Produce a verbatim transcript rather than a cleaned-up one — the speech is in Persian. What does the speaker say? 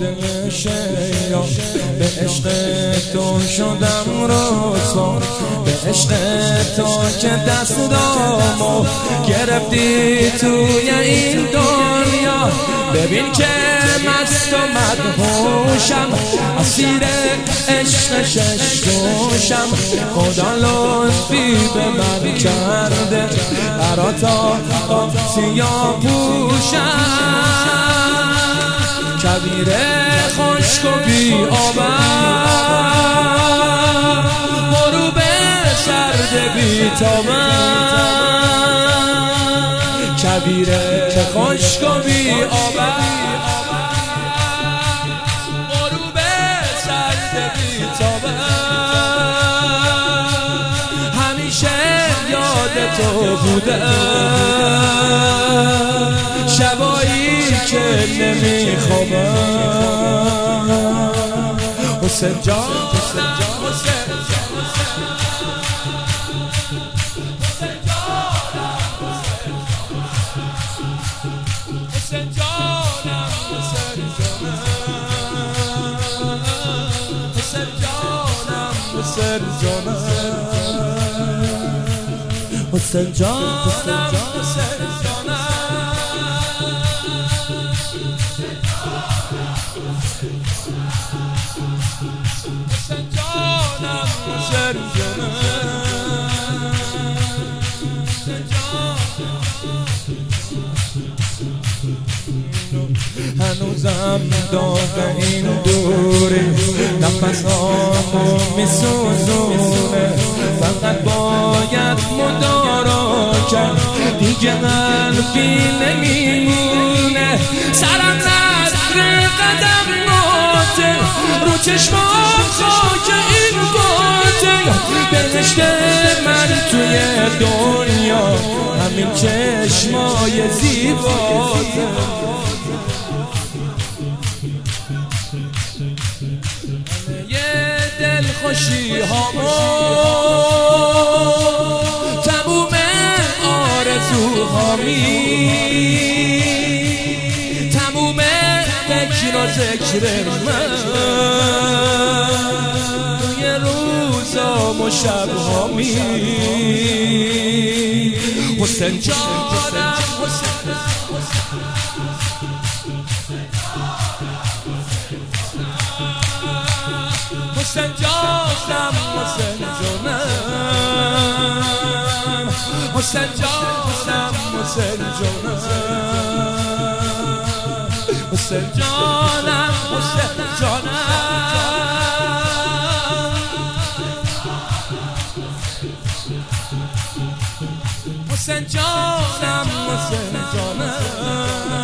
شیدا به عشق تو شدم رسوا به عشق تو که دستامو گرفتی توی این دنیا ببین که مست و مدهوشم اسیر عشق شش دوشم خدا لطفی به من کرده براتا سیاه پوشم کبیر خشک و بی آبم غروب سرد بی تابم کبیر خشک و بی آبم غروب سرد بی تابم همیشه یاد تو بودم شبایی که نمیخوابم حسین جان حسین جان حسین جانم حسین جانم حسین جانم حسین جانم حسین هنوزم داغ این دوره نفسامو میسوزونه فقط باید مدارا کرد دیگه قلبی نمیمونه سرم نظر قدم ماته رو چشمام خاک این باته بهشت من توی دنیا همین چشمای زیباته دل خوشی هامو تموم آرزوهامی تموم فکر و ذکر من توی روزام و شبهامی حسین جانم حسین جانم حسین جانم حسین جانم حسین جانم حسین جانم حسین جانم حسین جانم حسین جانم